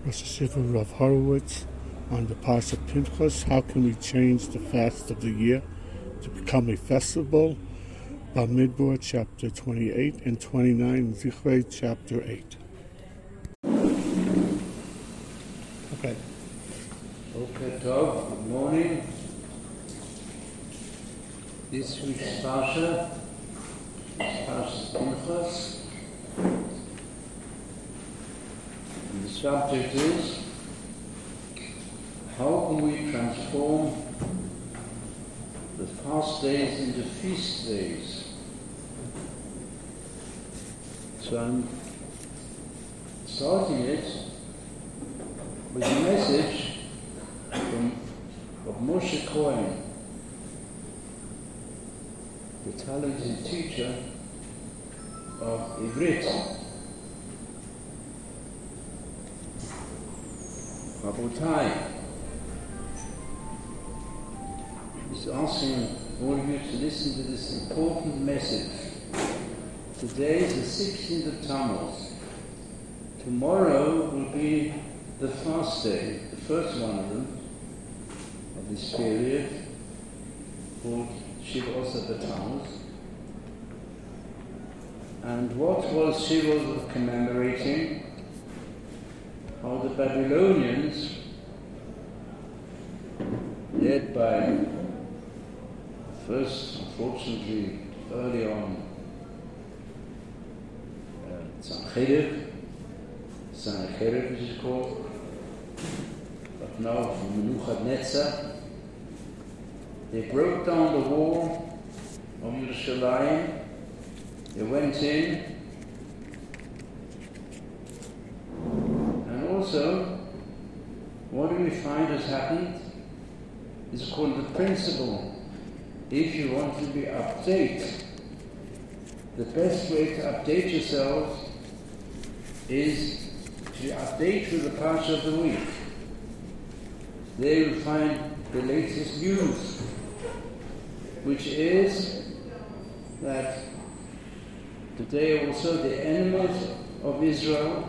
Rosh Hashiva Rav Horowitz on the Parsha Pinchas. How can we change the fast of the year to become a festival? Bamidbar chapter 28 and 29, Zichrei chapter 8. Okay. Okay, Tov, good morning. This week's Parsha is Parsha Pinchas. And the subject is, how can we transform the fast days into feast days? So I'm starting it with a message of Moshe Cohen, the talented teacher of Ivrit. Rabotai is asking all of you to listen to this important message. Today is the 16th of Tammuz. Tomorrow will be the fast day, the first one of them, of this period, called Shivos of Tammuz. And what was Shivos commemorating? How the Babylonians, led by first, unfortunately, early on, Sanherib, which is called, but now from Nebuchadnezzar, they broke down the wall of Yerushalayim. They went in. Also, what do we find has happened is called the principle. If you want to be update, the best way to update yourselves is to update with the Parsha of the week. There you'll find the latest news, which is that today also the enemies of Israel,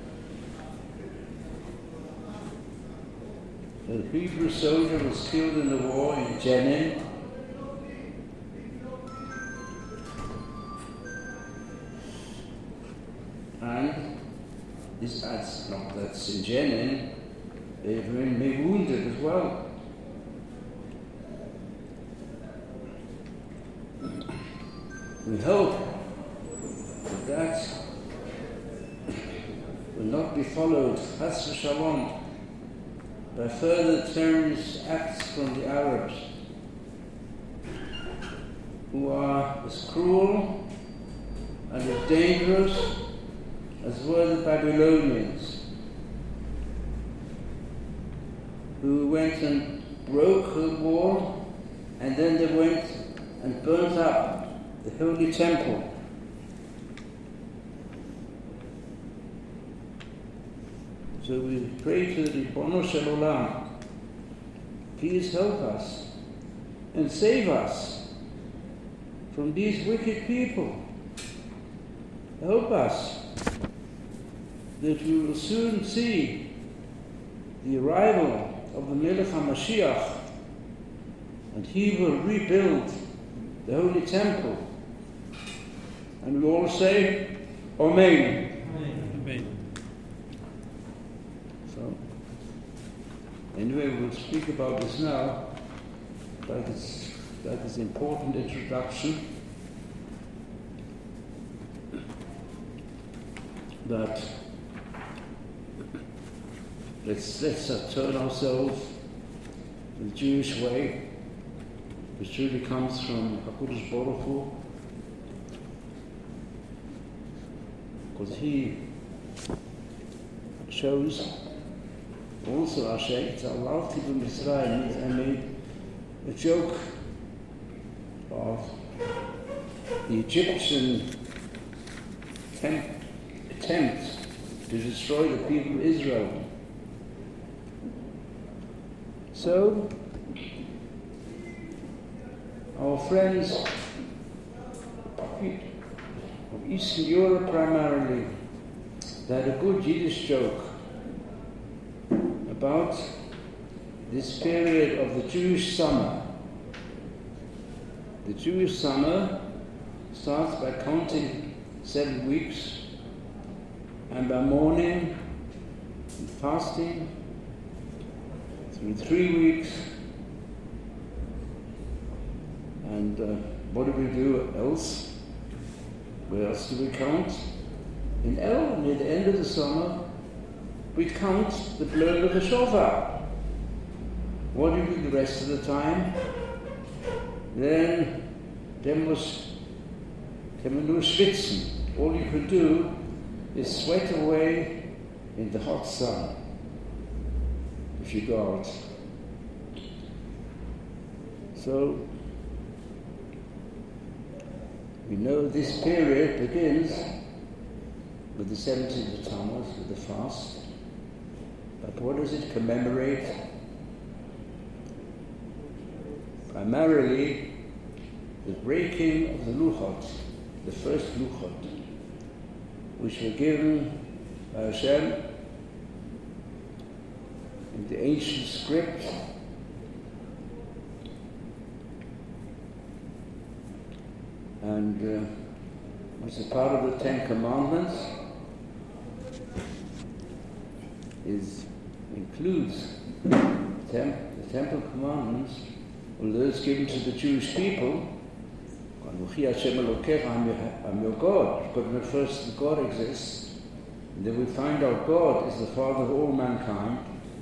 a Hebrew soldier was killed in the war in Jenin. And that's in Jenin, they've been wounded as well. We hope that will not be followed, Chas v'Shalom, by further terrorist acts from the Arabs, who are as cruel and as dangerous as were the Babylonians, who went and broke the wall, and then they went and burnt up the Holy Temple. So we pray to the Ribono Shel Olam, please help us and save us from these wicked people. Help us that we will soon see the arrival of the Melech HaMashiach, and he will rebuild the Holy Temple. And we all say, Amen. Anyway, we'll speak about this now. That is important introduction. That let's turn ourselves to the Jewish way, which really comes from HaKadosh Baruch Hu, because he chose also Hashem, Tzalafti b'Mitzrayim. I made a joke of the Egyptian attempt to destroy the people of Israel. So, our friends of Eastern Europe primarily, they had a good Yiddish joke. about this period of the Jewish summer. The Jewish summer starts by counting 7 weeks, and by mourning and fasting through 3 weeks. And what do we do else? Where else do we count? In El, near the end of the summer, we count the blowing of the shofar. What do we do the rest of the time? Then muss man nur schwitzen. All you can do is sweat away in the hot sun if you go out. So we know this period begins with the 17th of Tammuz, with the fast. But what does it commemorate? Primarily the breaking of the Luchot, the first Luchot, which were given by Hashem in the ancient script, and which is part of the 10 Commandments, includes the Temple Commandments, or those given to the Jewish people. Hashem Elokecha, I'm your God. You've got to know first that God exists, and then we find out God is the Father of all mankind.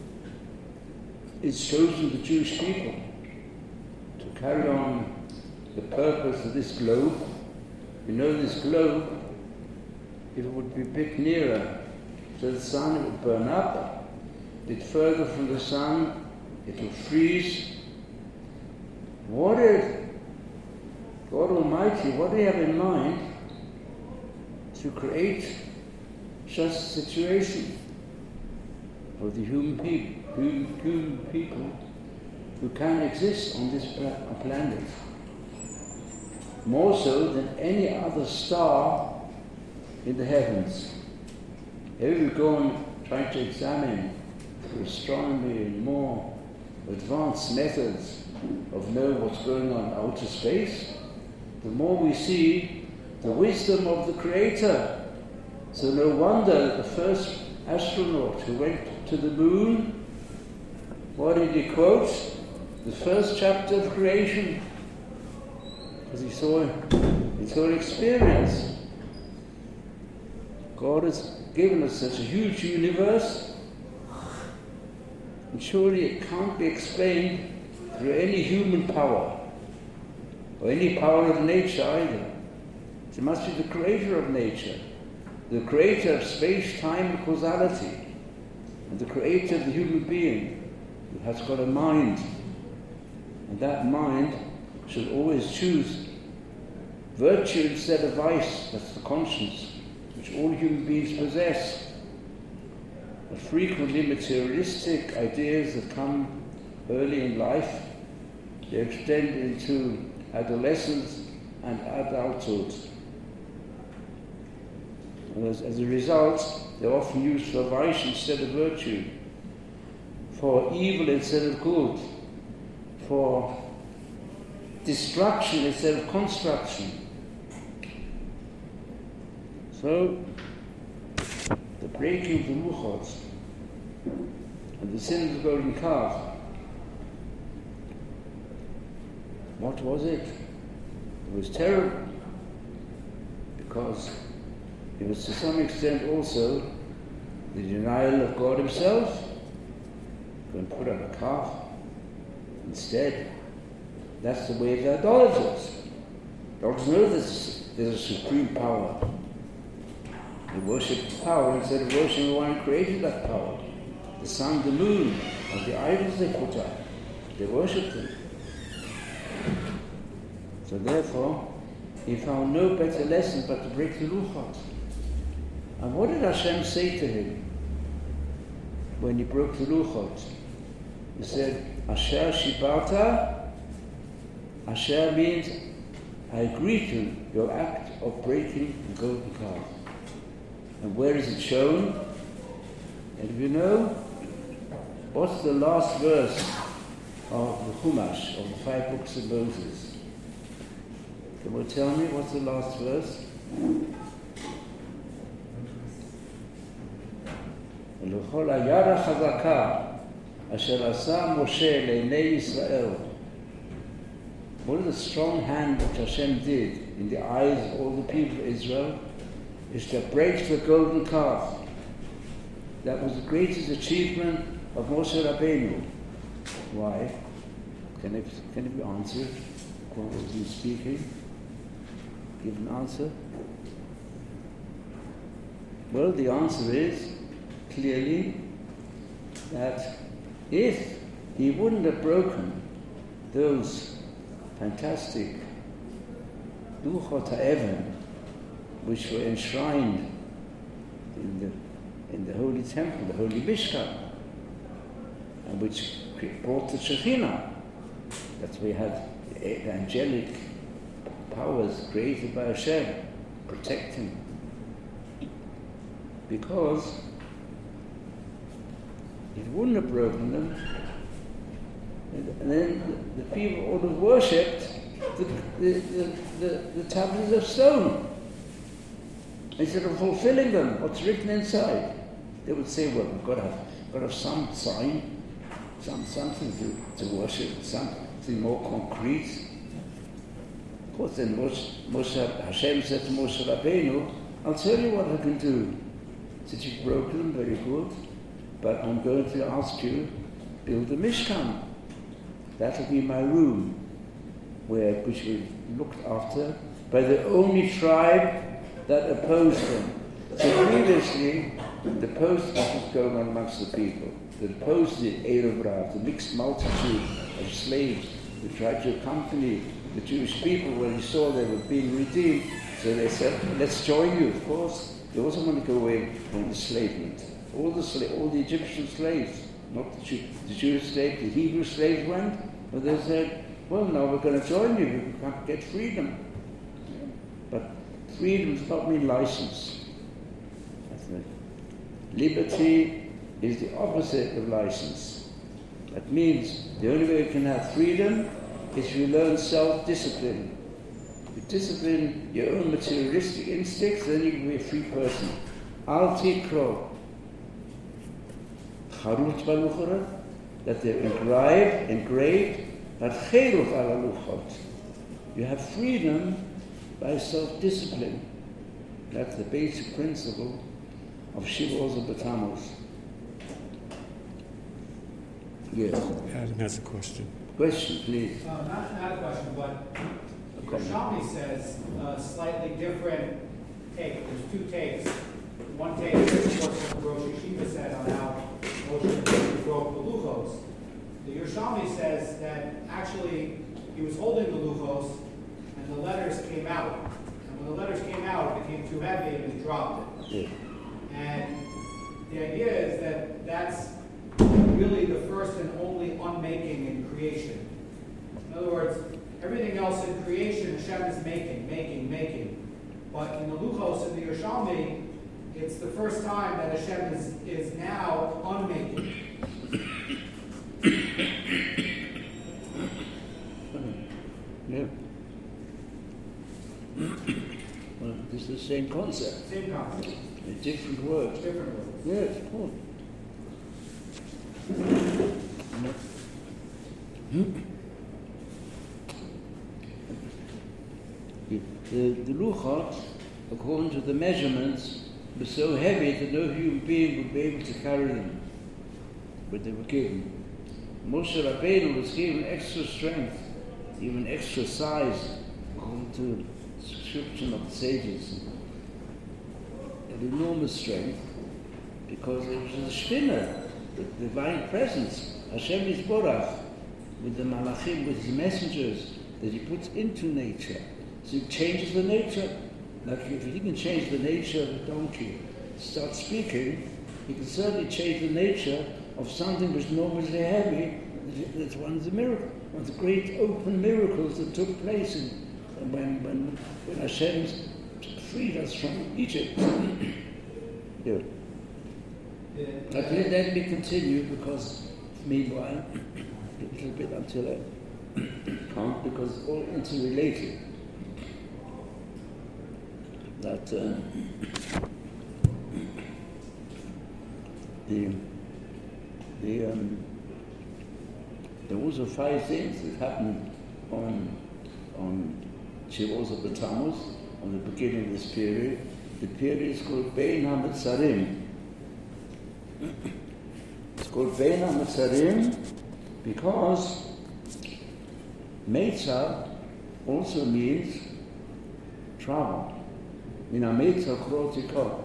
It's chosen the Jewish people to carry on the purpose of this globe. You know, this globe, if it would be a bit nearer to the sun, it would burn up. A bit further from the sun, it will freeze. What did God Almighty, what do you have in mind to create such a situation for the human people who can exist on this planet? More so than any other star in the heavens. Here we go on trying to examine through astronomy and more advanced methods of knowing what's going on in outer space, the more we see the wisdom of the Creator. So no wonder that the first astronaut who went to the moon, what did he quote? The first chapter of creation. Because he saw an experience. God has given us such a huge universe, and surely it can't be explained through any human power, or any power of nature either. It must be the creator of nature, the creator of space, time and causality, and the creator of the human being who has got a mind. And that mind should always choose virtue instead of vice. That's the conscience, which all human beings possess. But frequently materialistic ideas that come early in life, they extend into adolescence and adulthood. And as a result, they're often used for vice instead of virtue, for evil instead of good, for destruction instead of construction. So, the breaking of the Luchot and the sin of the golden calf, what was it? It was terrible, because it was to some extent also the denial of God himself. Going to put up a calf instead. That's the way of the idolaters. Dogs know there's a supreme power. They worship power instead of worshiping the one who created that power. The sun, the moon, and the idols they put up. They worship them. So therefore, he found no better lesson but to break the Luchot. And what did Hashem say to him when he broke the Luchot? He said, Asher Shibarta. Asher means, I agree to your act of breaking the golden calf. And where is it shown? And you know, What's the last verse of the Chumash, of the 5 books of Moses? Can you tell me what's the last verse? ולכל היד החזקה אשר עשה משה לעיני ישראל. What is the strong hand which Hashem did in the eyes of all the people of Israel is to break the golden calf. That was the greatest achievement of Moshe Rabbeinu. Why? Can it be answered? While was speaking? Give an answer. Well, the answer is clearly that if he wouldn't have broken those fantastic Luchot HaEvan, which were enshrined in the holy temple, the holy Mishkan, and which brought the Shekhinah, that we had the angelic powers created by Hashem protecting. Because it wouldn't have broken them, and then the people would have worshipped the tablets of stone instead of fulfilling them, what's written inside. They would say, well, we've got to have some sign, something to worship, something more concrete. Of course, then Hashem said to Moshe Rabbeinu, I'll tell you what I can do. Since you've broken them, very good, but I'm going to ask you, build a Mishkan. That'll be my room, which we looked after by the only tribe that opposed them. So previously, the post was going on amongst the people. They opposed the Erev Rav, the mixed multitude of slaves who tried to accompany the Jewish people when they saw they were being redeemed. So they said, let's join you. Of course, they also want to go away from enslavement. All the Egyptian slaves, not the Jewish slaves, the Hebrew slaves went, but they said, well, now we're going to join you, we can't get freedom. But freedom does not mean license. Liberty is the opposite of license. That means the only way you can have freedom is if you learn self-discipline. You discipline your own materialistic instincts, then you can be a free person. Al tikro. Charut baluchora, that they're engraved, but cherut ala luchot. You have freedom by self-discipline. That's the basic principle of Shavuos and B'Tammuz. Yes. Adam has a question. Question, please. Not a question, but Yerushalmi says a slightly different take. There's 2 takes. One take is, of course, what Rosh Yeshiva said on how Moshe broke the Luchos. The Yerushalmi says that actually he was holding the Luchos and the letters came out. And when the letters came out, it became too heavy and he dropped it. Yeah. And the idea is that that's really the first and only unmaking in creation. In other words, everything else in creation, Hashem is making. But in the Luchos, in the Yerushalmi, it's the first time that Hashem is now unmaking. Yeah. Well, this is the same concept. Same concept. A different word. Different words. Yes, of course. The Luchot, according to the measurements, were so heavy that no human being would be able to carry them. But they were given. Moshe Rabbeinu was given extra strength, even extra size, according to the description of the sages. An enormous strength, because it was the Shekhinah, the divine presence, Hashem Yisborach, with the Malachim, with his messengers, that he puts into nature. So he changes the nature. Like if he can change the nature of a donkey, start speaking, he can certainly change the nature of something which normally is heavy. That's one of the miracles, one of the great open miracles that took place when Hashem freed us from Egypt. Yeah. Let me continue, because Meanwhile, a little bit until I can't, because it's all interrelated. That there was 5 things that happened on Shavuos of Tammuz, on the beginning of this period. The period is called Bein HaMetzarim. It's called Bein HaMetzarim because Meitzah also means travel. Min ha-meitzah krotikot.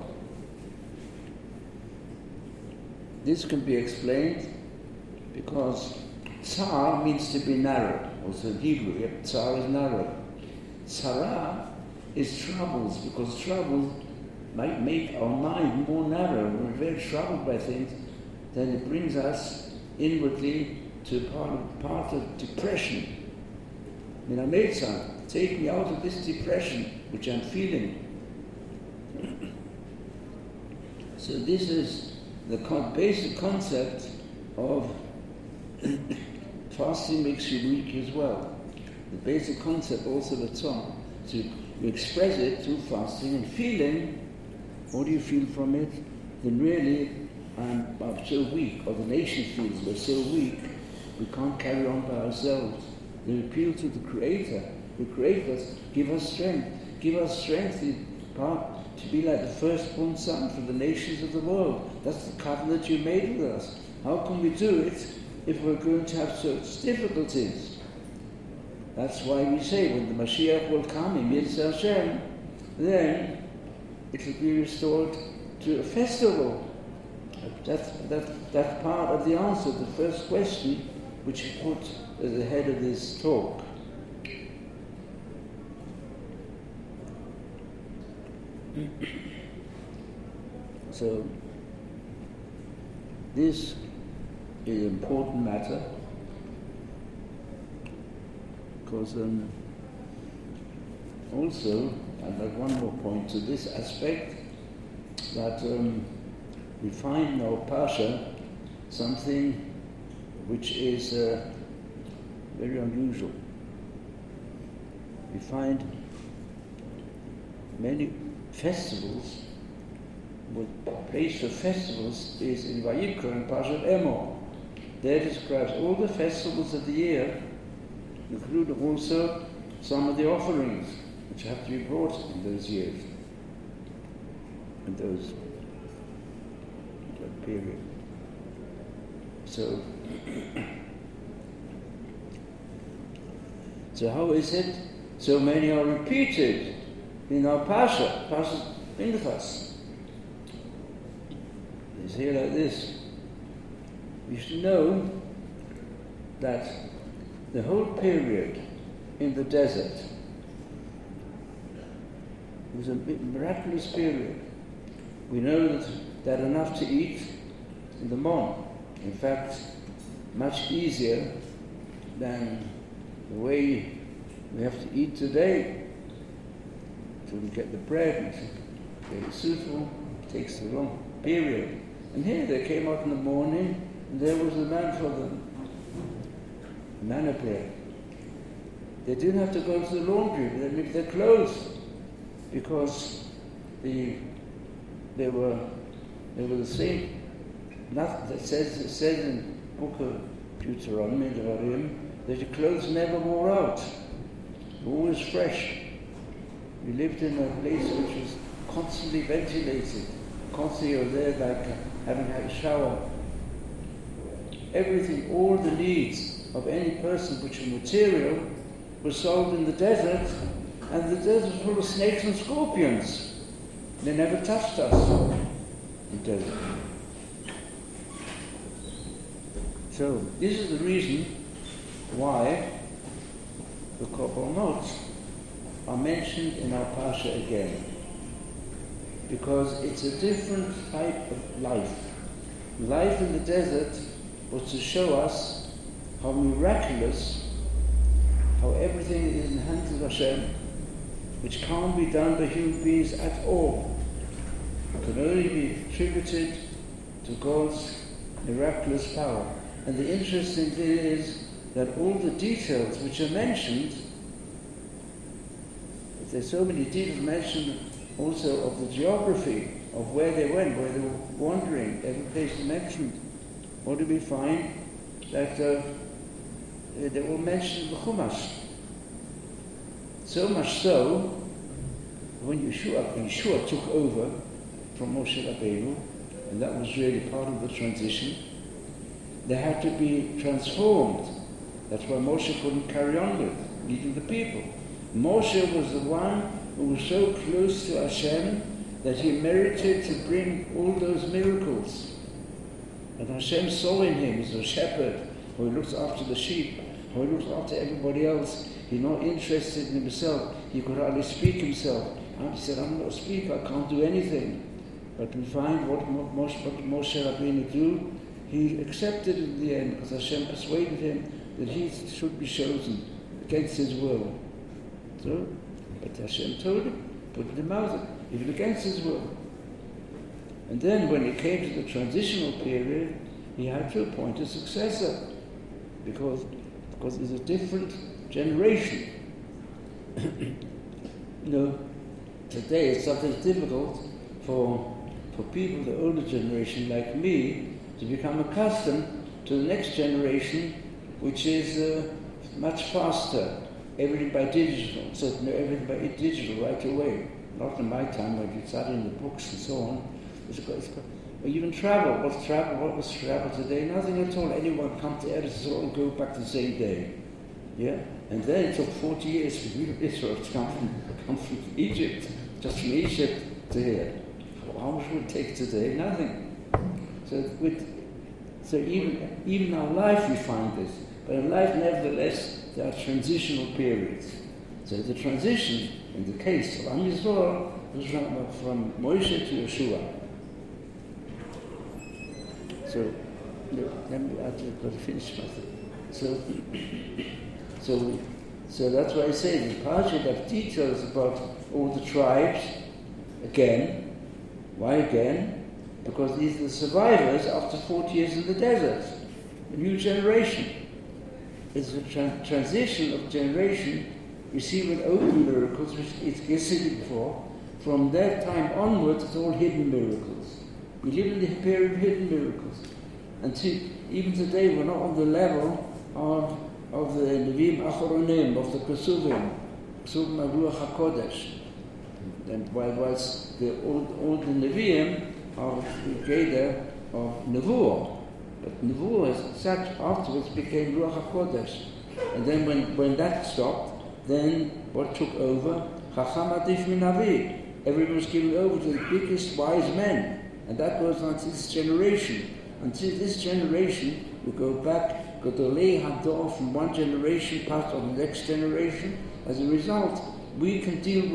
This can be explained because tsar means to be narrow. Also in Hebrew, tsar is narrow. Tzara is troubles, because troubles might make our mind more narrow. When we're very troubled by things, then it brings us inwardly to part of depression. Min ha-meitzah, take me out of this depression which I'm feeling. So this is the basic concept of fasting makes you weak as well. The basic concept also of tzom. So you express it through fasting and feeling. What do you feel from it? Then really, I'm so weak, or the nation feels we're so weak, we can't carry on by ourselves. They appeal to the Creator. The Creator, give us strength. Give us strength to be like the firstborn son for the nations of the world. That's the covenant you made with us. How can we do it if we're going to have such difficulties? That's why we say when the Mashiach will come in Yitzhak Hashem, then it will be restored to a festival. That's part of the answer, the first question which he put at the head of this talk. So, this is an important matter because also, and there's one more point to this aspect, that we find in our Pasha something which is very unusual. We find many festivals. The place for festivals is in Vayikra and Parshat Emor. There describes all the festivals of the year, including also some of the offerings which have to be brought in those years, in that period. So how is it so many are repeated in our Pasha, Pasha Pinchas? It's here like this. You should know that the whole period in the desert was a miraculous period. We know that they had enough to eat in the morning. In fact, much easier than the way we have to eat today. So we get the bread and get it suitable, it takes a long period. And here they came out in the morning and there was the man for them, manna bread. They didn't have to go to the laundry, they made their clothes because they were the same. It says in the book of Deuteronomy, that your clothes never wore out, always fresh. We lived in a place which was constantly ventilated, constantly over there like having had a shower. Everything, all the needs of any person which was material were sold in the desert, and the desert was full of snakes and scorpions. They never touched us in the desert. So this is the reason why the Korbanot are mentioned in our Pasha again. Because it's a different type of life. Life in the desert was to show us how miraculous, how everything is in the hands of Hashem, which can't be done by human beings at all. It can only be attributed to God's miraculous power. And the interesting thing is that all the details which are mentioned, there's so many details mentioned also of the geography, of where they went, where they were wandering, every place is mentioned. What do we find? That they were mentioned in the Chumash. So much so, when Yeshua took over from Moshe Rabbeinu, and that was really part of the transition, they had to be transformed. That's why Moshe couldn't carry on with leading the people. Moshe was the one who was so close to Hashem that he merited to bring all those miracles. And Hashem saw in him as a shepherd who looks after the sheep, who looks after everybody else. He's not interested in himself. He could hardly speak himself. And he said, I'm not a speaker, I can't do anything. But we find what Moshe Rabbeinu do. He accepted in the end because Hashem persuaded him that he should be chosen against his will. So, but Hashem told him, put it in mouth, even against his will. And then when it came to the transitional period, he had to appoint a successor because there's a different generation. Today it's something difficult for people, the older generation like me, to become accustomed to the next generation, which is much faster. Everything by digital, so everything by digital right away. Not in my time when you study in the books and so on. Even travel. What's travel? What was travel today? Nothing at all. Anyone come to Eretz Yisrael and go back the same day. Yeah? And then it took 40 years for Israel to come from Egypt, just from Egypt to here. How much would it take today? Nothing. So even in our life we find this. But in life, nevertheless, there are transitional periods. So the transition, in the case of Am Yisrael, was from Moshe to Yeshua. So, I've got to finish my thing. So that's why I say the Parsha have details about all the tribes. Again, why again? Because these are the survivors after 40 years in the desert, a new generation. It's a transition of generation receiving open miracles, which it's said before. From that time onwards, it's all hidden miracles. We live in the period of hidden miracles. Even today, we're not on the level of the Nevi'im Achoronim, of the Kesuvim Ruach HaKodesh. And whilst all the Nevi'im are the Geder of Nevuah. But Nevuah as such afterwards became Ruach HaKodesh. And then when that stopped, then what took over? Chacham Adif Min Navi. Everyone was given over to the biggest wise men. And that goes on to this generation. Until this generation, we go back, Godolei Hador, from one generation passed on the next generation. As a result, they can deal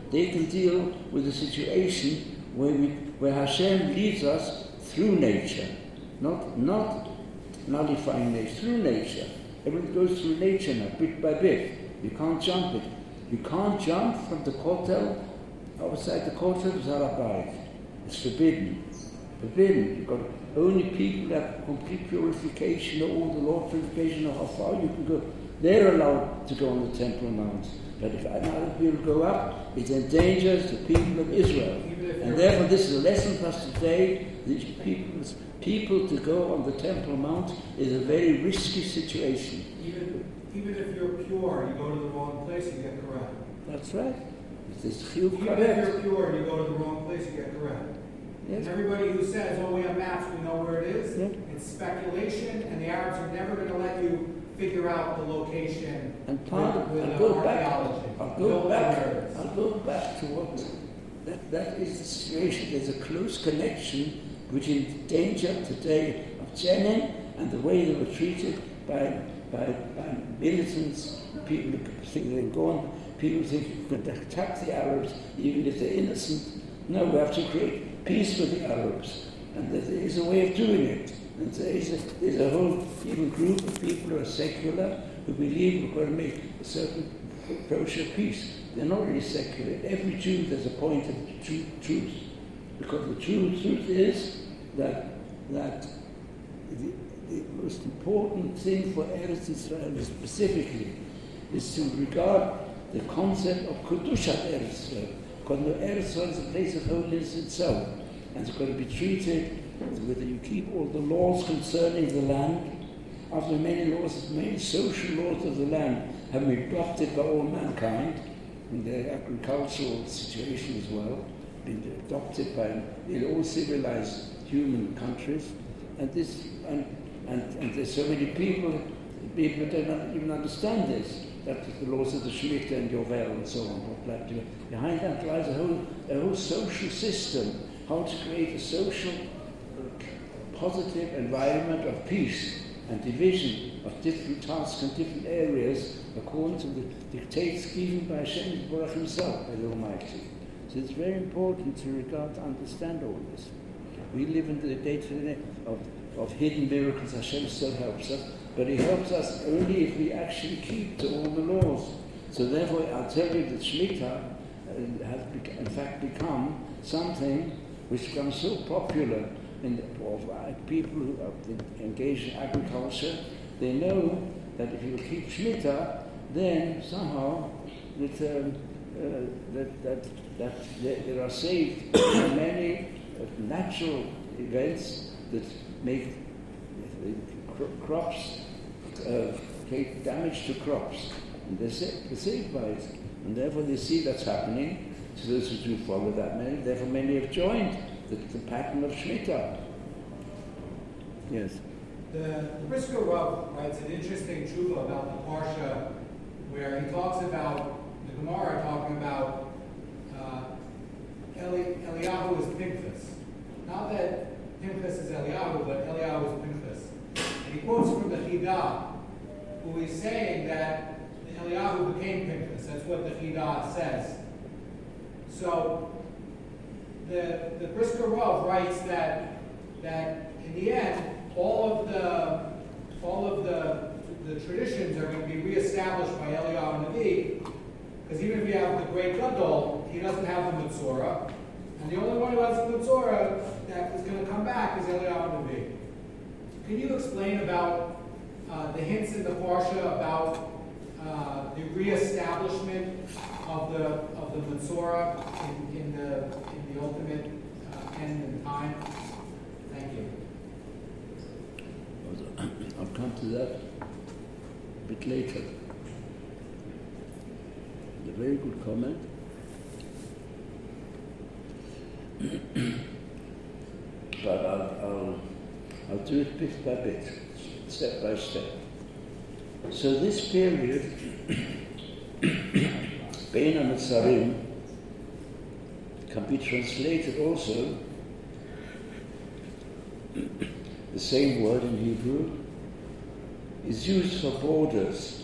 with the situation where Hashem leads us through nature. Not nullifying nature, through nature. Everything goes through nature now, bit by bit. You can't jump it. You can't jump from the Kotel, outside the Kotel of Har HaBayit. It's forbidden. You've got only people that have complete purification, or all the law purification, or how far you can go. They're allowed to go on the Temple Mount. But if other people go up, it endangers the people of Israel. And therefore this is a lesson for us today. These people to go on the Temple Mount is a very risky situation. Even if you're pure, you go to the wrong place, you get correct. That's right. Even if you're pure and you go to the wrong place, you get correct. Yes. And everybody who says, oh, we have maps, we know where it is, it's speculation, and the Arabs are never going to let you figure out the location. And I'll go back to what that is the situation. There's a close connection between the danger today of Jenin and the way they were treated by militants. People think they're gone. People think you could attack the Arabs even if they're innocent. No, we have to create peace with the Arabs. And there is a way of doing it. And there's a whole even group of people who are secular who believe we're going to make a certain approach of peace. They're not really secular. Every Jew there's a point of truth. Because the truth is that most important thing for Eretz Israel specifically is to regard the concept of Kedushat Eretz Israel. Because Eretz Israel is a place of holiness itself, and it's got to be treated whether you keep all the laws concerning the land. After many social laws of the land have been adopted by all mankind, in their agricultural situation as well, been adopted by in all civilized human countries, and there's so many people don't even understand this. That's the laws of the Shemitah and Yovel and so on. Behind that lies a whole social system, how to create a social, positive environment of peace and division of different tasks and different areas according to the dictates given by Hashem Baruch himself, by the Almighty. So it's very important to understand all this. We live in the day-to-day of hidden miracles. Hashem still helps us, but He helps us only if we actually keep to all the laws. So therefore, I'll tell you that Shemitah has in fact become something which becomes so popular of people who are engaged in agriculture. They know that if you keep Shemitah, then somehow that there are saved many natural events that make crops, create damage to crops. And they're saved by it. And therefore they see that's happening. So those who do follow that many, therefore many have joined the pattern of Shemitah. Yes. The Brisker Rav writes an interesting tshuva about the Parsha, where he talks about, the Gemara talking about Eliyahu is Pinchas. Not that Pinchas is Eliyahu, but Eliyahu is Pinchas. And he quotes from the Chidah, who is saying that Eliyahu became Pinchas. That's what the Chidah says. So the Brisker Rav writes that in the end, all of the traditions are going to be reestablished by Eliyahu Navi, because even if you have the great Gadol, he doesn't have the Metzora, and the only one who has the Metzora that is going to come back is Eliyahu Navi. Can you explain about the hints in the Parsha about the reestablishment of the Metzora in the ultimate end and time? Thank you. I'll come to that a bit later. A very good comment. But I'll do it bit by bit, step by step. So this period, Bein HaMetzarim, can be translated also, the same word in Hebrew, is used for borders.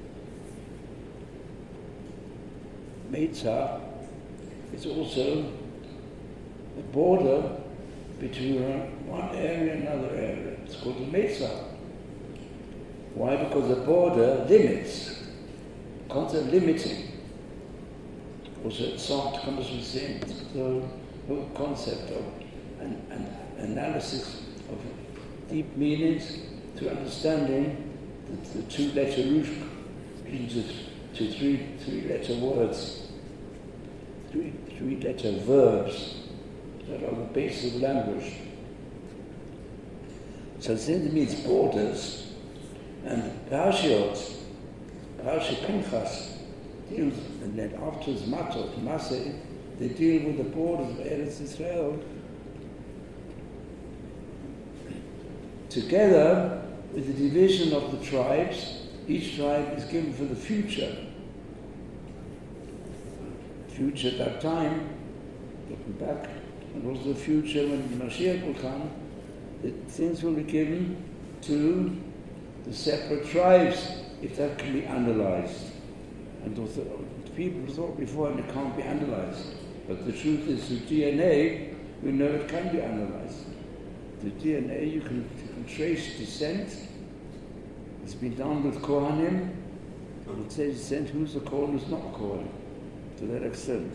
Meitzah is also a border between one area and another area. It's called a Meitzah. Why? Because the border limits. The concept of limiting. Also, Tzot comes with the whole concept of an analysis of deep meanings to understanding the two-letter root to three-letter words, three-letter verbs that are the base of language. So it means borders, and Parashat Pinchas deals, and then afterwards Maseh, they deal with the borders of Eretz Israel, together with the division of the tribes. Each tribe is given for the future. Future at that time, looking back, and also the future when Mashiach will come, the things will be given to the separate tribes, if that can be analyzed. And also, people thought before it can't be analyzed. But the truth is, through DNA, we know it can be analyzed. The DNA, you can trace descent. It's been done with Kohanim. It says descent, who's the Kohen, who's not Kohen, to that extent.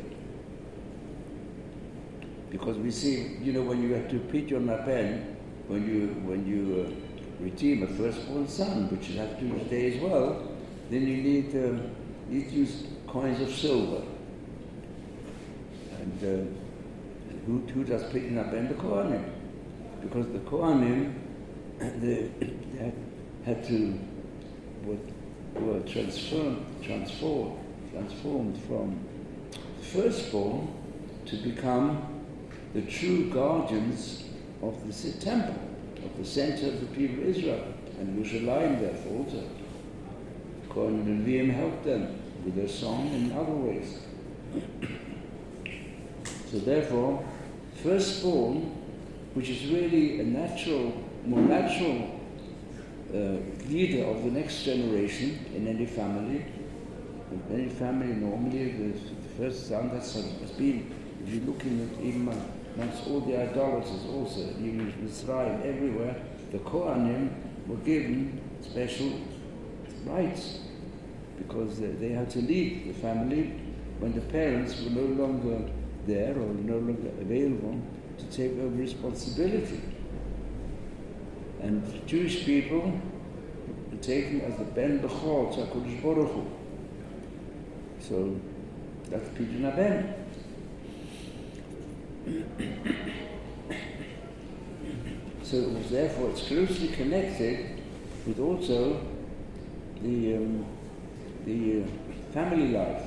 Because we see, when you have to put your napen, when you team, a firstborn son, which you have to do today as well, then you need to use coins of silver. And who does picking up? And the Kohanim. Because the Kohanim, they had to, were transformed from firstborn to become the true guardians of the temple, of the center of the people of Israel, and Yerushalayim therefore also. Kohanim and Leviim helped them with their song and in other ways. So therefore, firstborn, which is really a more natural leader of the next generation in any family. In any family, normally the first son, that's how it has been. If you're looking at even amongst all the idolaters also, even in Israel, everywhere, the Kohanim were given special rights because they had to lead the family when the parents were no longer there or no longer available to take over responsibility. And the Jewish people were taken as the Ben Bechor to HaKadosh Baruch Hu. So that's Pidyon HaBen. So it was therefore, it's closely connected with also the family life.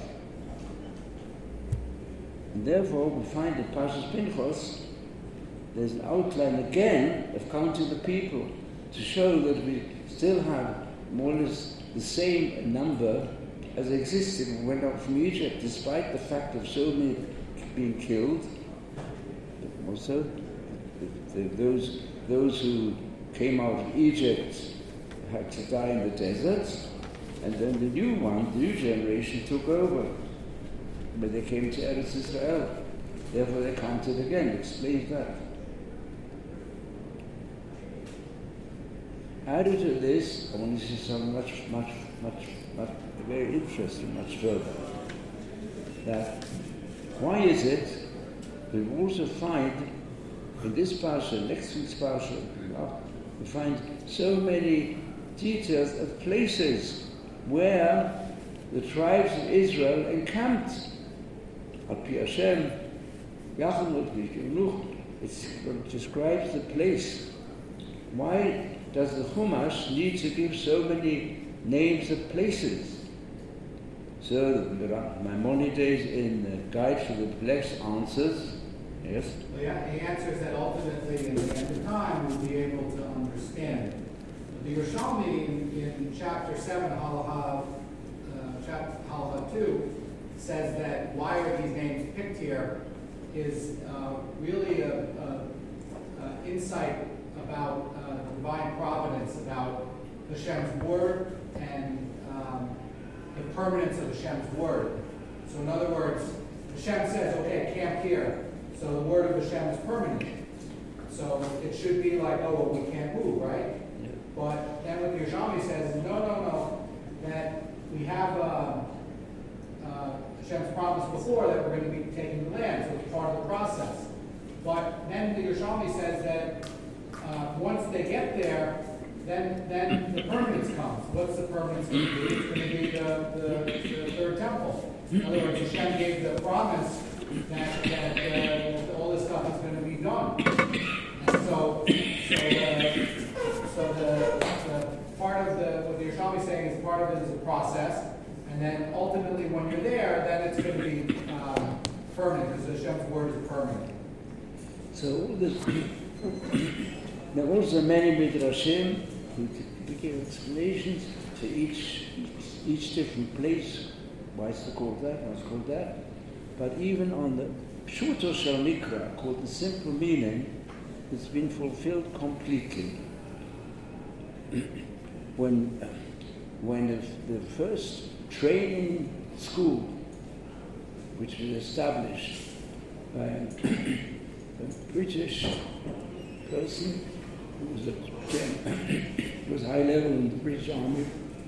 And therefore we find in Parshas Pinchos there's an outline again of counting the people to show that we still have more or less the same number as existed when we went out from Egypt, despite the fact of so many being killed. But also, those who came out of Egypt had to die in the desert, and then the new generation took over. But they came to Eretz Israel. Therefore they counted again. Explains that. Added to this, I want to say something much, very interesting, much further. That why is it we also find in this parsha, next week's parsha, we find so many details of places where the tribes of Israel encamped. Al-Pi Hashem, it describes the place. Why does the Chumash need to give so many names of places? So Maimonides in the Guide for the Perplexed answers, yes? Well, yeah, he answers that ultimately in the end of time we'll be able to understand it. The Yerushalmi in chapter 7, Halacha 2, says that why are these names picked here is really a insight about divine providence, about Hashem's word and the permanence of Hashem's word. So in other words, Hashem says, okay, camp here. So the word of Hashem is permanent. So it should be like, oh, well, we can't move, right? Yeah. But then what the Yerushalmi says is, no, that we have Hashem's promise before that we're going to be taking the land, so it's part of the process. But then the Yerushalmi says that once they get there, then the permanence comes. What's the permanence going to be? It's going to be the third temple. In other words, Hashem gave the promise that all this stuff is going to be done. And so the part of what the Yerushalmi is saying is part of it is a process, and then ultimately when you're there, then it's going to be permanent, because Hashem's word is permanent. So all this, there are also many midrashim who give explanations to each different place. Why is it called that? Why is it called that? But even on the Pshuto Shel Mikra, called the simple meaning, it's been fulfilled completely. When the first training school, which was established by a British person who was high level in the British Army,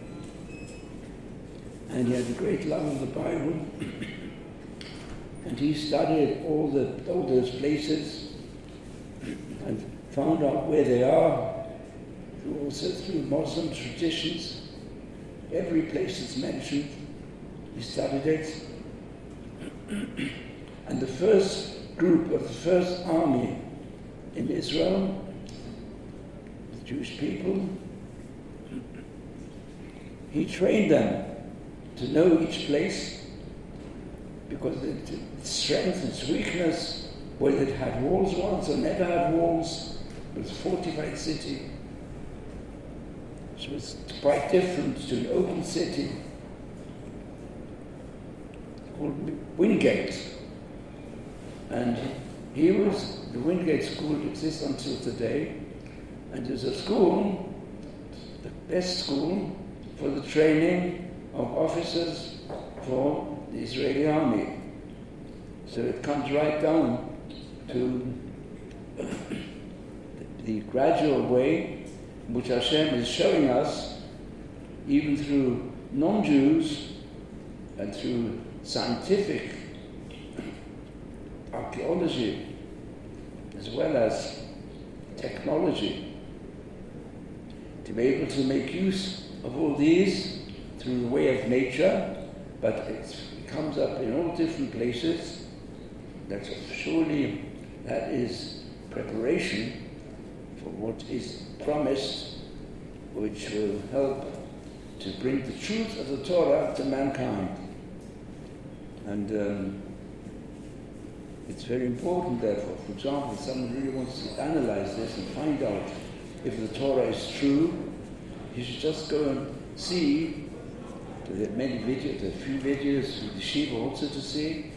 and he had a great love of the Bible, and he studied all those places and found out where they are, also through Muslim traditions. Every place it's mentioned, we studied it. And the first group of the first army in Israel, the Jewish people, he trained them to know each place, because its strength, its weakness, whether it had walls once or never had walls, it was a fortified city. So it's quite different to an open city called Wingate. And the Wingate School exists until today, and is a school, the best school for the training of officers for the Israeli army. So it comes right down to the gradual way in which Hashem is showing us, even through non-Jews and through scientific archaeology, as well as technology, to be able to make use of all these through the way of nature, but it comes up in all different places. That's surely that is preparation for what is promised, which will help to bring the truth of the Torah to mankind. And it's very important, therefore, for example, if someone really wants to analyze this and find out if the Torah is true, you should just go and see. There are many videos, there are a few videos with the Shiva also to see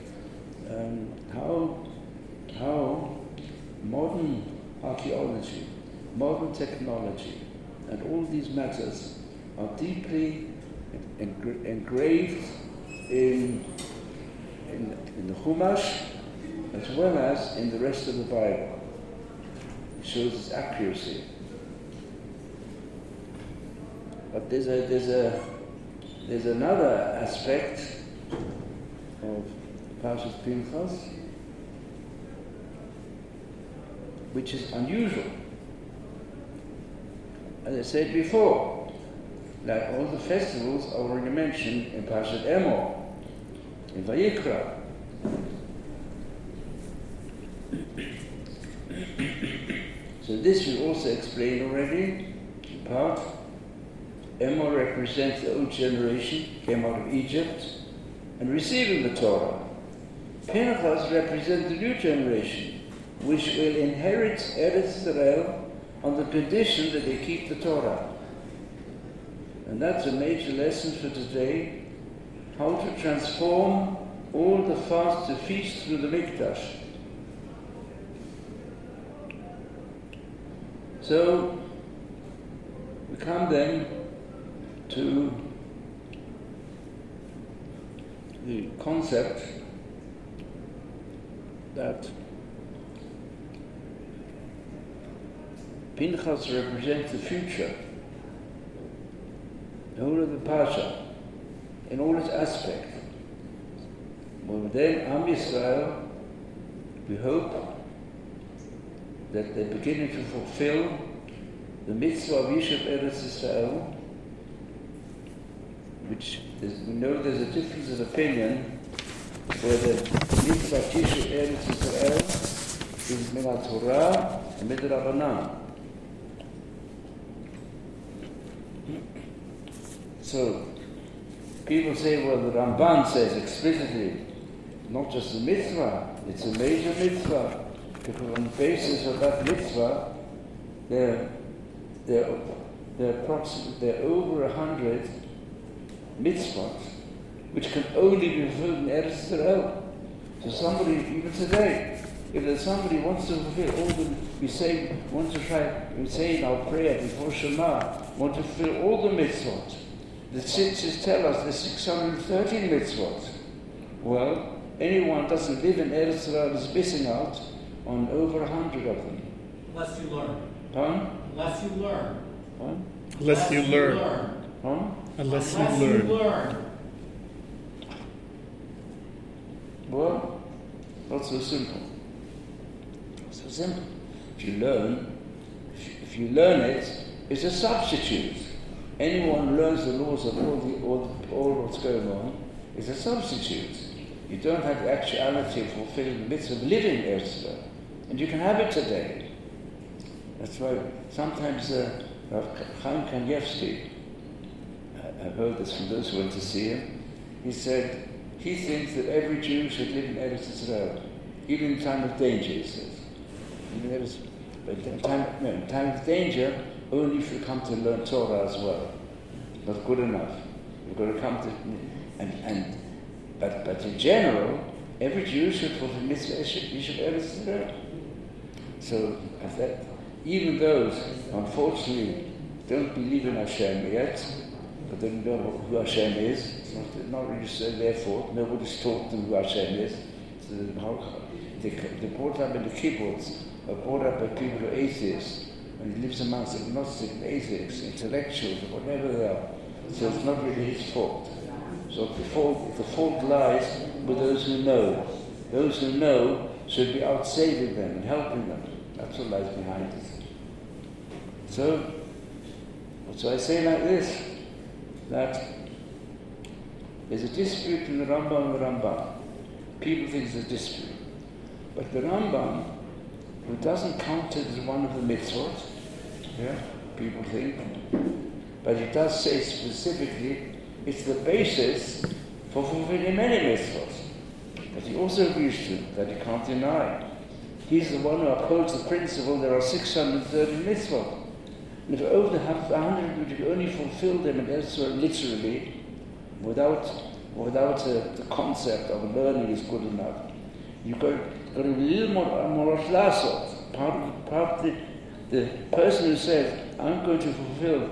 how modern archaeology, modern technology, and all these matters are deeply engraved in the Chumash, as well as in the rest of the Bible. It shows its accuracy. But there's another aspect of Parshas Pinchas which is unusual. As I said before, like all the festivals are already mentioned in Parshat Emor, in Vayikra. So this we also explained already, in part. Emor represents the old generation, came out of Egypt, and receiving the Torah. Pinchas represents the new generation, which will inherit Eretz Israel on the condition that they keep the Torah. And that's a major lesson for today, how to transform all the fast to feast through the Mikdash. So, we come then to the concept that Pinchas represents the future, the whole of the Pasha, in all its aspects. Well, then, Am Yisrael, we hope that they're beginning to fulfill the mitzvah of Yishuv Eretz Yisrael, which we know there's a difference of opinion whether the mitzvah of Yishuv Eretz Yisrael is min ha-Torah and min ha-Rabbanan. So, people say, well, the Ramban says explicitly, not just a mitzvah, it's a major mitzvah, because on the basis of that mitzvah, there are over 100 mitzvot, which can only be fulfilled in Eretz Yisrael. So somebody, even today, if there's somebody who wants to fulfill all the, we say in our prayer before Shema, want to fulfill all the mitzvot. The tzitziz tell us there's 613 mitzvot. Well, anyone who doesn't live in Eretz Yisrael is missing out on over 100 of them. Unless you learn. Huh? Unless you learn. Huh? Unless you learn. Huh? Unless you Unless learn. you learn. Well, not so simple. Not so simple. If you learn it, is a substitute. Anyone who learns the laws of all what's going on is a substitute. You don't have the actuality of fulfilling the mitzvah of living Eretz Yisrael. And you can have it today. That's why sometimes Chaim Kanievsky, I've heard this from those who went to see him, he said he thinks that every Jew should live in Eretz Yisrael, even in time of danger, he says. But in time of danger, only if you come to learn Torah as well. Not good enough. You've got to come to... But in general, every Jew should fulfill mitzvah Yishuv Eretz Yisrael. So, even those, unfortunately, don't believe in Hashem yet, but they don't know who Hashem is. It's not really their fault. Nobody's taught them who Hashem is. So they're brought up in the kibbutz, or brought up by people who are atheists, and he lives amongst agnostic atheists, intellectuals, or whatever they are. So it's not really his fault. So the fault lies with those who know. Those who know should be out saving them and helping them. That's what lies behind it. So I say like this, that there's a dispute between the Rambam and the Ramban. People think there's a dispute. But the Rambam, who doesn't count it as one of the mitzvot, people think, but he does say specifically, it's the basis for fulfilling many mitzvot. But he also agrees to, that he can't deny. He's the one who upholds the principle there are 630 mitzvot. And if over 100 you can only fulfill them, and also literally, without the concept of learning is good enough. You've got to be a little more lasot. Part of the person who says, I'm going to fulfill,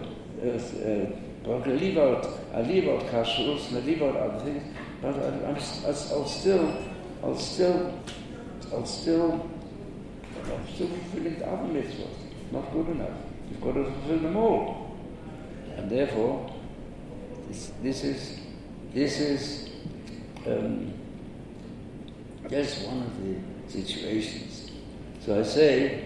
I leave out kashrus and I leave out other things, but I'll still fulfilling the other mitzvot. Not good enough. You've got to fulfill them all. And therefore, this is just one of the situations. So I say,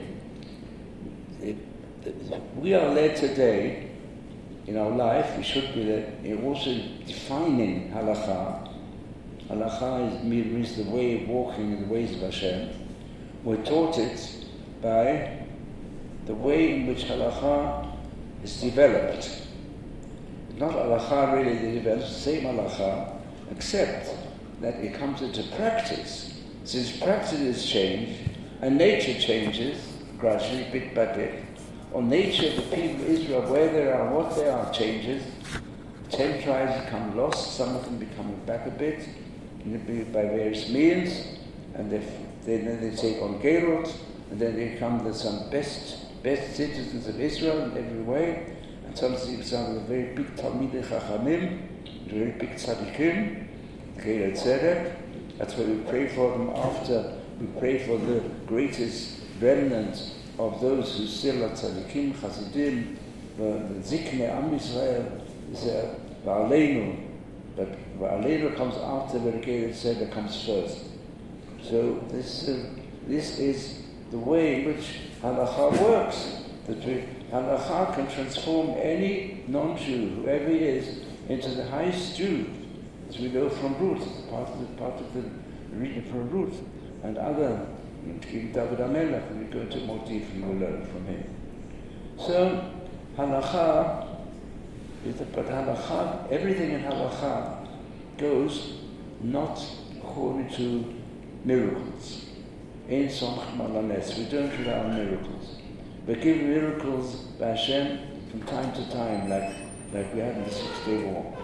we are led today in our life, we should be led in also defining halakha. Halakha means the way of walking in the ways of Hashem. We're taught it by the way in which halakha is developed. Not halakha really develops, the same halakha, except that it comes into practice. Since practices change and nature changes gradually, bit by bit, or nature of the people of Israel, where they are, what they are, changes. 10 tribes become lost, some of them becoming back a bit, by various means, and then they take on Gerut, and then they become some best citizens of Israel in every way, and some of the very big Talmidei Chachamim, very big Tzadikim, Gerut Tzedek. That's why we pray for them after we pray for the greatest remnant of those who still are tzadikim, chassidim, the ziknei Am Yisrael is va'aleinu, but va'aleinu comes after the Gerut Tzedek comes first. So this is the way in which halakha works. That halakha can transform any non-Jew, whoever he is, into the highest Jew, as we know from Ruth, part of the reading from Ruth, and other. King David HaMelech, we go into more deep and we'll learn from him. So, halakha, but halakha, everything in halakha goes not according to miracles. Ein somchim al hanes, we don't rely on miracles. We give miracles by Hashem from time to time, like we had in the 6-day war.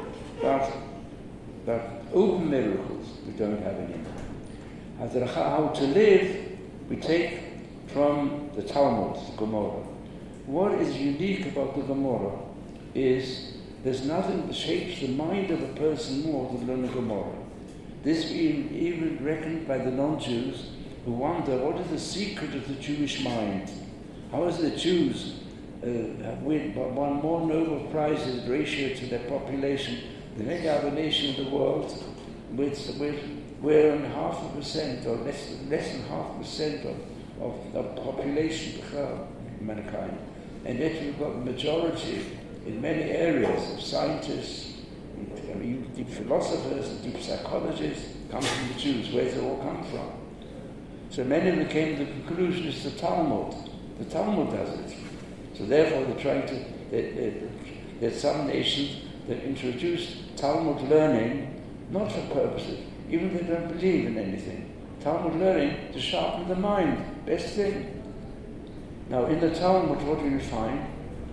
But open miracles, we don't have anymore. How to live, we take from the Talmud, the Gemara. What is unique about the Gemara is there's nothing that shapes the mind of a person more than learning Gemara. This being even reckoned by the non-Jews who wonder what is the secret of the Jewish mind. How is the Jews have won more Nobel Prizes ratio to their population than any other nation in the world, where only 0.5% or less than 0.5% of population, mankind. And yet we've got the majority in many areas of scientists, deep philosophers and deep psychologists come from the Jews. Where does it all come from? So many of them came to the conclusion it's the Talmud. The Talmud does it. So therefore they're trying to, there's some nations that introduced Talmud learning, not for purposes, even if they don't believe in anything. Talmud learning to sharpen the mind, best thing. Now in the Talmud, what do you find?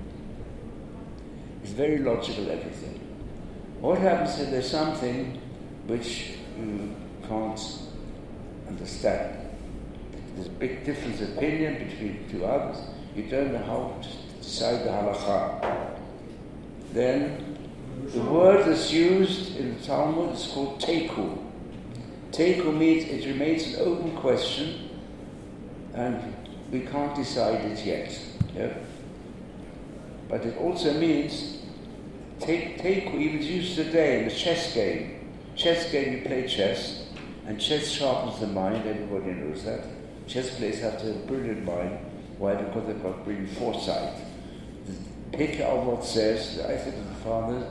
It's very logical, everything. What happens if there's something which you can't understand? There's a big difference of opinion between two others. You don't know how to decide the halakha. Then the word that's used in the Talmud is called teiku. Teiku means it remains an open question and we can't decide it yet. Yeah? But it also means teiku even used today in the chess game. Chess game, you play chess, and chess sharpens the mind, everybody knows that. Chess players have to have a brilliant mind. Why? Because they've got brilliant foresight. Pick out what says, I said to the father,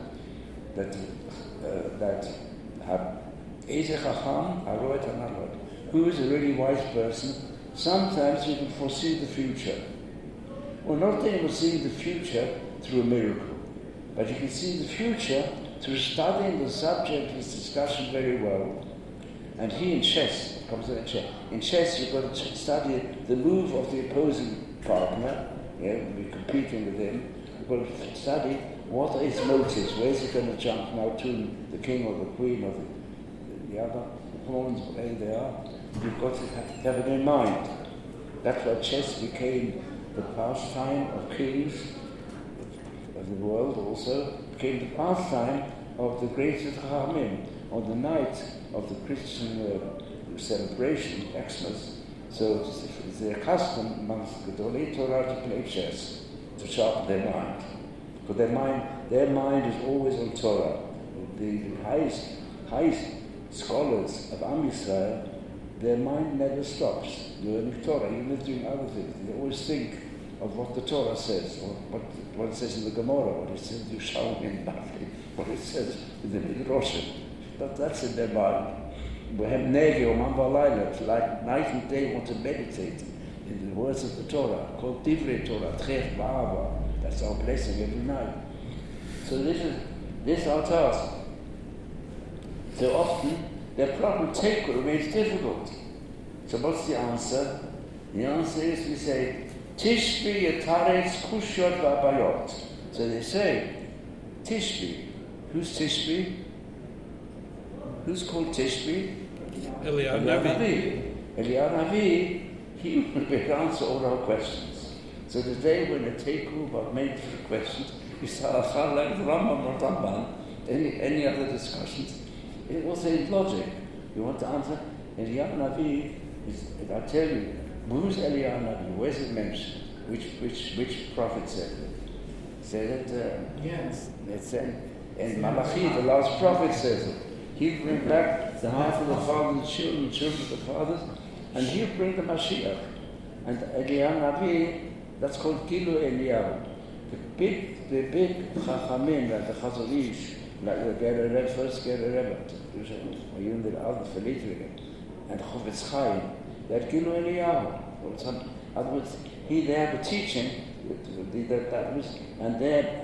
who is a really wise person? Sometimes you can foresee the future. Well, not that you can see the future through a miracle, but you can see the future through studying the subject of this discussion very well. And he in chess, in chess you've got to study the move of the opposing partner, we're competing with him. You've got to study what are his motives, where is he going to jump now to the king or the queen or the other pawns, where they are. You've got to have it in mind. That's why chess became the pastime of kings of the world also, became the pastime of the greatest Chachamim on the night of the Christian celebration, Xmas. So it's their custom amongst the Gedolei Torah to play chess, to sharpen their mind. Because their mind is always on Torah. The highest scholars of Am Yisrael, their mind never stops learning Torah, even if doing other things. They always think of what the Torah says, or what it says in the Gemara, what it says in Yerushalmi, what it says in the Midrashim. But that's in their mind. We have Negi or Mambalayla, like night and day want to meditate in the words of the Torah, called Divrei Torah, Trech Ba'ava. That's our blessing every night. So this is our task. So often, their problem teiku remains difficult. So what's the answer? The answer is we say, Tishbi yataretz kushot v'abayot. So they say, Tishbi. Who's Tishbi? Who's called Tishbi? Eliyahu Navi. Eliyahu Navi, he will answer all our questions. So today when the teiku about many different questions, we start like Rambam or Ramban, any other discussions, it will say logic. You want to answer? Eliyahu Navi is, I tell you, who's Eliyahu Navi? Where's it mentioned? Which prophet said it? Said it? Yes. It's in Malachi, the last prophet says it. He'll bring back the half of the fathers, the children of the fathers, and he'll bring the Mashiach. And Eliyahu Navi, that's called Gilu Eliyahu. The big Chachamim, like the Chazon Ish, like the Rebbe, first Rebbe, or even the other Felitri, and Chofetz Chaim, that Gilu Eliyahu. In other words, they have a teaching that was, and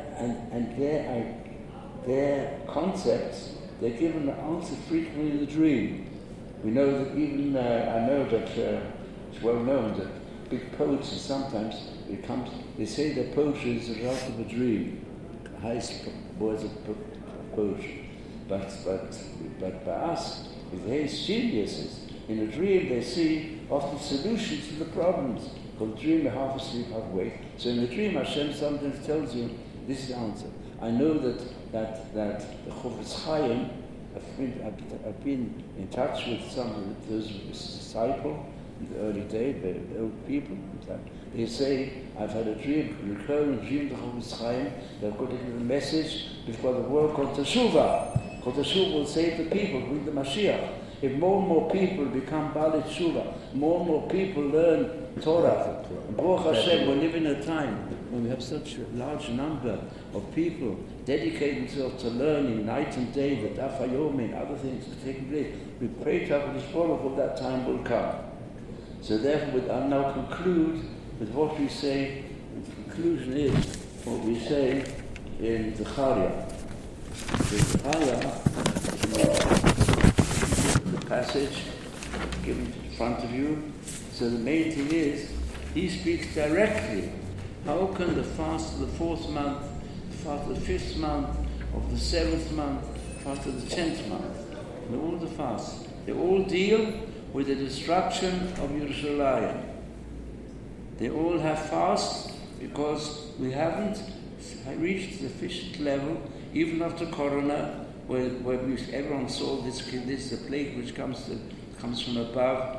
their concepts, they're given the answer frequently in the dream. We know that even, I know that it's well known that big poets, and sometimes they say their poetry is the result of a dream, the highest words of poetry. But by us, with his geniuses, in a dream they see often solutions to the problems. Because dream, half asleep, half awake. So in the dream, Hashem sometimes tells you, this is the answer. I know that the Chofetz Chaim, I've been in touch with some of those disciples in the early days, the old people. They say, I've had a dream, recurring dream of the Chofetz Chaim, they've got a little message, we've got a word called Teshuvah. Because Teshuvah will save the people, bring the Mashiach. if more and more people become Baalei Tshuva, more and more people learn Torah. And Baruch Hashem, we live in a time when we have such a large number of people dedicating themselves to learning night and day, the Daf HaYomi and other things are taking place. We pray to HaKadosh Baruch Hu that time will come. So therefore, I'll now conclude with what we say. The conclusion is what we say in Zechariah. The passage given in front of you. So the main thing is, he speaks directly. How can the fast of the 4th month, the fast of the 5th month, of the 7th month, fast of the 10th month, and all the fasts, they all deal with the destruction of Yerushalayim. They all have fasts because we haven't reached the sufficient level, even after Corona, where everyone saw this is a plague which comes from above,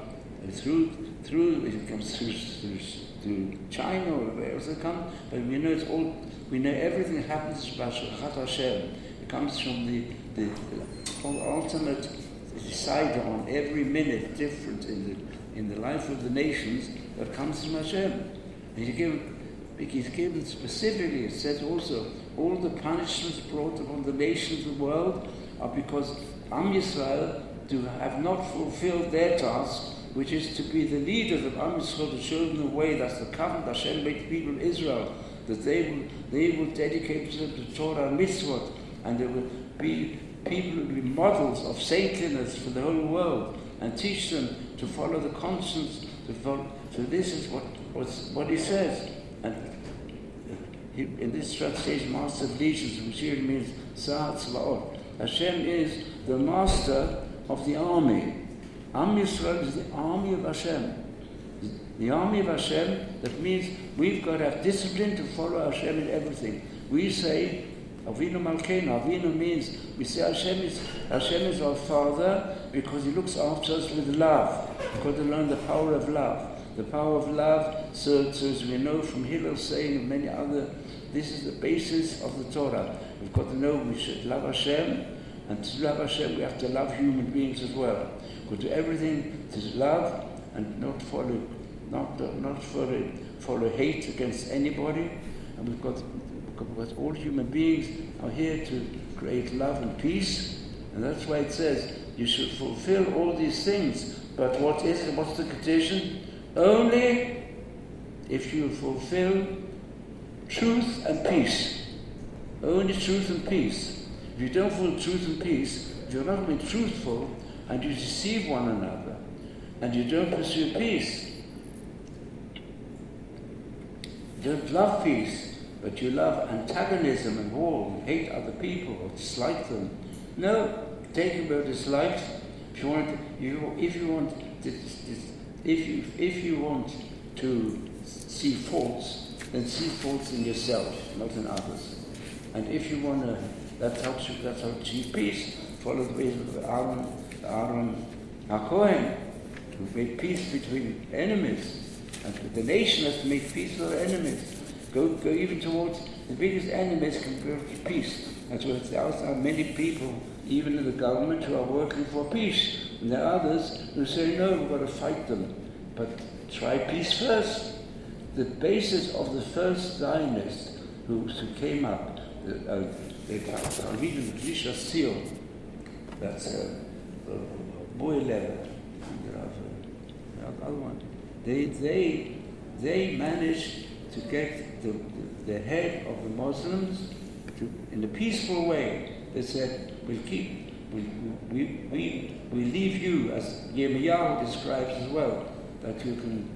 it comes through China or where else it comes, but we know everything that happens by Shechat Hashem. It comes from the ultimate decider on every minute different in the life of the nations that comes from Hashem. And he's given specifically, it says also, all the punishments brought upon the nations of the world are because Am Yisrael have not fulfilled their task, which is to be the leaders of Am Yisrael, to show them the way. That's the covenant Hashem made the people of Israel, that they will dedicate themselves to Torah and Mitzvot, and there will be people who will be models of saintliness for the whole world, and teach them to follow the conscience. So this is what he says. And in this translation, Master of Legions, which here means Sa'at Tzvaot, Hashem is the master of the army. Am Yisrael is the army of Hashem. The army of Hashem, that means we've got to have discipline to follow Hashem in everything. We say, Avinu Malkeinu. Avinu means, we say Hashem is our Father because He looks after us with love. We've got to learn the power of love. The power of love, so as we know from Hillel saying and many other, this is the basis of the Torah. We've got to know we should love Hashem, and to love Hashem we have to love human beings as well. We've got to do everything to love and not follow hate against anybody. And we've got all human beings are here to create love and peace, and that's why it says you should fulfill all these things. But what's the condition? Only if you fulfill truth and peace. Only truth and peace. If you don't fulfill truth and peace, if you're not being truthful and you deceive one another and you don't pursue peace, you don't love peace, but you love antagonism and war, and hate other people or dislike them. No, take about dislike. If you want to see faults, then see faults in yourself, not in others. And if you want to, that's how to achieve peace. Follow the ways of Aaron HaKohen, to make peace between enemies. And the nation has to make peace with their enemies. Go even towards the biggest enemies can bring peace. That's why there are many people, even in the government, who are working for peace. And there are others who say, no, we've got to fight them. But try peace first. The basis of the first Zionists who came up, Talmidim Rishon Sil, that's Boy Lever, the other one. They managed to get the head of the Muslims to, in a peaceful way. They said, we leave you, as Yirmiyahu describes as well, that you can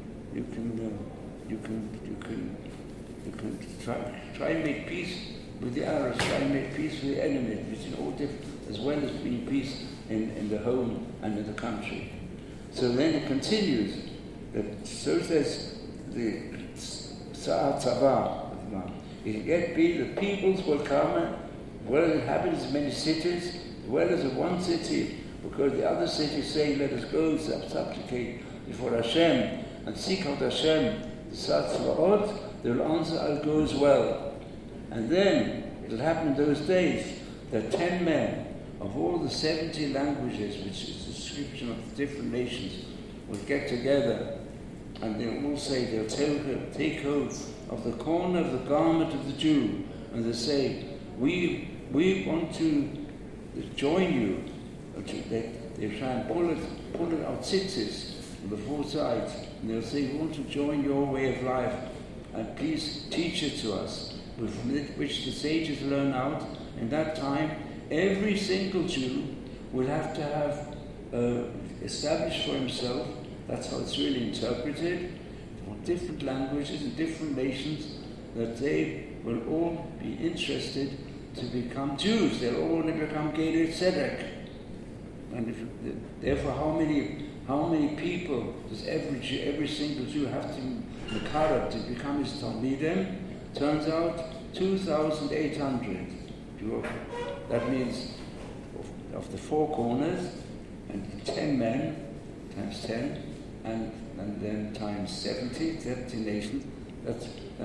try and make peace with the Arabs, try and make peace with the enemies, which is all different, as well as being peace in the home and in the country. So then it continues that so says the Sa'at Tzava. It can yet be the peoples will come, as well as inhabit as many cities, as well as one city, because the other city is saying, let us go and supplicate before Hashem and seek out Hashem, the Sa'at Tzvaot, they will answer, I'll go as well. And then it'll happen in those days that 10 men of all the 70 languages, which is a description of the different nations, will get together, and they'll all say they'll take hold of the corner of the garment of the Jew, and they'll say, we want to join you. They try and pull it out tzitzis on the four sides, and they'll say, we want to join your way of life, and please teach it to us, which the sages learn out. In that time, every single Jew will have to have established for himself, that's how it's really interpreted, for different languages and different nations, that they will all be interested to become Jews. They'll all want to become Gedei Tzedek. And therefore, how many people does every single Jew have to mekarab to become his talmidim? Turns out 2,800. That means of the four corners, and 10 men times 10, and then times 70 nations. That's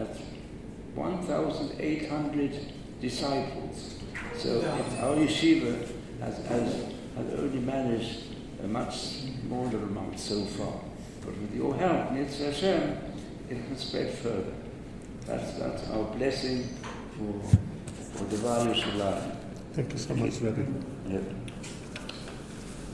1,800 disciples. So our yeshiva has only managed a much smaller amount so far. But with your help, Mitzvah Hashem, it can spread further. That's our blessing for the Devar Yerushalayim. Thank you so much, Rebbe. Yeah.